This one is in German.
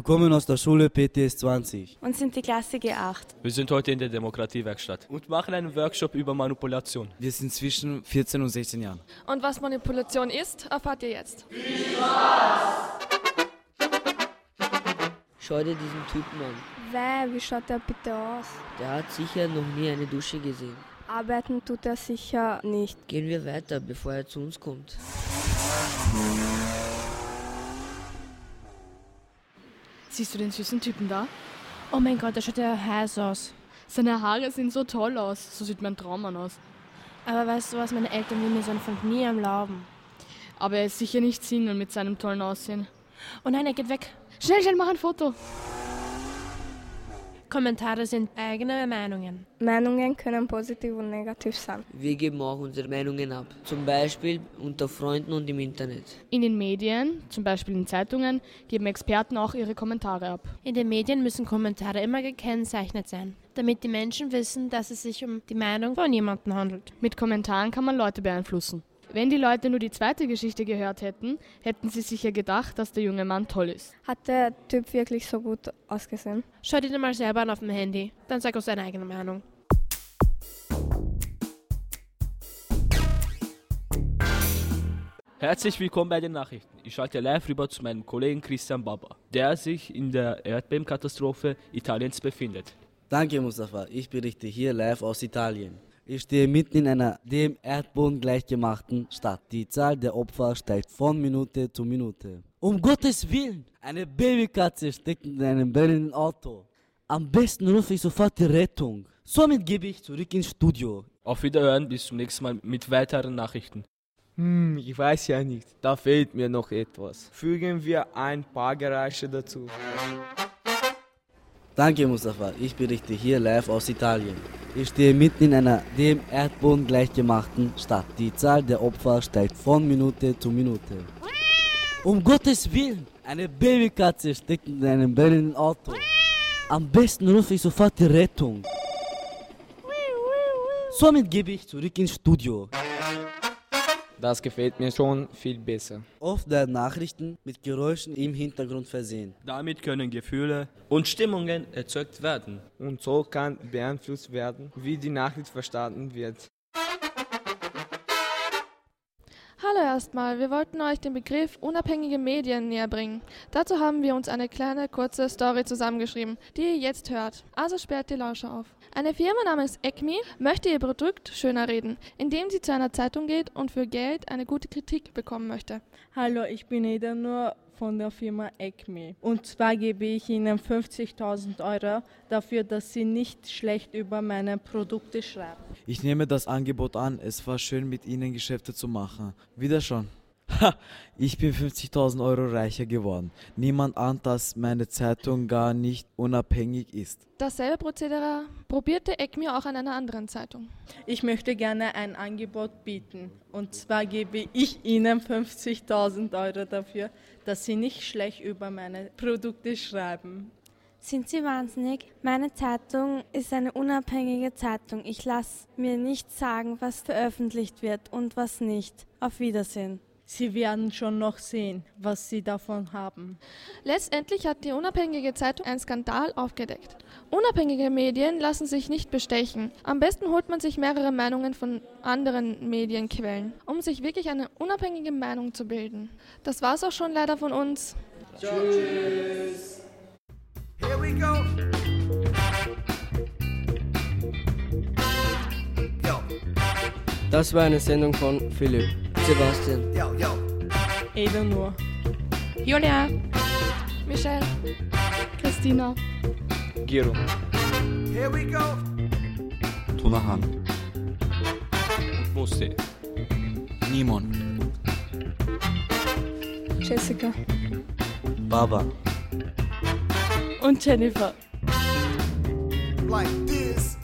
kommen aus der Schule PTS 20 und sind die Klasse G8. Wir sind heute in der Demokratiewerkstatt und machen einen Workshop über Manipulation. Wir sind zwischen 14 und 16 Jahren. Und was Manipulation ist, erfahrt ihr jetzt. Schau dir diesen Typen an. Wie schaut der bitte aus? Der hat sicher noch nie eine Dusche gesehen. Arbeiten tut er sicher nicht. Gehen wir weiter, bevor er zu uns kommt. Siehst du den süßen Typen da? Oh mein Gott, der schaut ja heiß aus. Seine Haare sehen so toll aus. So sieht mein Traummann aus. Aber weißt du was, meine Eltern will mir so einen von nie erlauben. Aber er ist sicher nicht Single mit seinem tollen Aussehen. Oh nein, er geht weg. Schnell, mach ein Foto. Kommentare sind eigene Meinungen. Meinungen können positiv und negativ sein. Wir geben auch unsere Meinungen ab. Zum Beispiel unter Freunden und im Internet. In den Medien, zum Beispiel in Zeitungen, geben Experten auch ihre Kommentare ab. In den Medien müssen Kommentare immer gekennzeichnet sein, damit die Menschen wissen, dass es sich um die Meinung von jemandem handelt. Mit Kommentaren kann man Leute beeinflussen. Wenn die Leute nur die zweite Geschichte gehört hätten, hätten sie sicher gedacht, dass der junge Mann toll ist. Hat der Typ wirklich so gut ausgesehen? Schau dir den mal selber an auf dem Handy, dann sag uns deine eigene Meinung. Herzlich willkommen bei den Nachrichten. Ich schalte live rüber zu meinem Kollegen Christian Baba, der sich in der Erdbebenkatastrophe Italiens befindet. Danke Mustafa, ich berichte hier live aus Italien. Ich stehe mitten in einer dem Erdboden gleichgemachten Stadt. Die Zahl der Opfer steigt von Minute zu Minute. Um Gottes Willen! Eine Babykatze steckt in einem brennenden Auto. Am besten rufe ich sofort die Rettung. Somit gebe ich zurück ins Studio. Auf Wiederhören, bis zum nächsten Mal mit weiteren Nachrichten. Ich weiß ja nicht. Da fehlt mir noch etwas. Fügen wir ein paar Geräusche dazu. Danke Mustafa, ich berichte hier live aus Italien. Ich stehe mitten in einer dem Erdboden gleichgemachten Stadt. Die Zahl der Opfer steigt von Minute zu Minute. Um Gottes Willen! Eine Babykatze steckt in einem brennenden Auto. Am besten rufe ich sofort die Rettung. Somit gebe ich zurück ins Studio. Das gefällt mir schon viel besser. Oft werden Nachrichten mit Geräuschen im Hintergrund versehen. Damit können Gefühle und Stimmungen erzeugt werden. Und so kann beeinflusst werden, wie die Nachricht verstanden wird. Hallo erstmal, wir wollten euch den Begriff unabhängige Medien näher bringen. Dazu haben wir uns eine kleine, kurze Story zusammengeschrieben, die ihr jetzt hört. Also sperrt die Lauscher auf. Eine Firma namens Acme möchte ihr Produkt schöner reden, indem sie zu einer Zeitung geht und für Geld eine gute Kritik bekommen möchte. Hallo, ich bin Eda Nur von der Firma Acme. Und zwar gebe ich Ihnen 50.000 € dafür, dass Sie nicht schlecht über meine Produkte schreiben. Ich nehme das Angebot an. Es war schön, mit Ihnen Geschäfte zu machen. Wieder schon. Ha! Ich bin 50.000 € reicher geworden. Niemand ahnt, dass meine Zeitung gar nicht unabhängig ist. Dasselbe Prozedere probierte Acme auch an einer anderen Zeitung. Ich möchte gerne ein Angebot bieten. Und zwar gebe ich Ihnen 50.000 € dafür, dass Sie nicht schlecht über meine Produkte schreiben. Sind Sie wahnsinnig? Meine Zeitung ist eine unabhängige Zeitung. Ich lasse mir nicht sagen, was veröffentlicht wird und was nicht. Auf Wiedersehen. Sie werden schon noch sehen, was Sie davon haben. Letztendlich hat die unabhängige Zeitung einen Skandal aufgedeckt. Unabhängige Medien lassen sich nicht bestechen. Am besten holt man sich mehrere Meinungen von anderen Medienquellen, um sich wirklich eine unabhängige Meinung zu bilden. Das war's auch schon leider von uns. Tschüss. Here we go. Yo. Das war eine Sendung von Philipp, Sebastian, Eda Nur, Julia, Michelle, Christina, Gero. Here we go. Tunahan, Musti, Nimon, Jessica Baba. und Jennifer. Like this.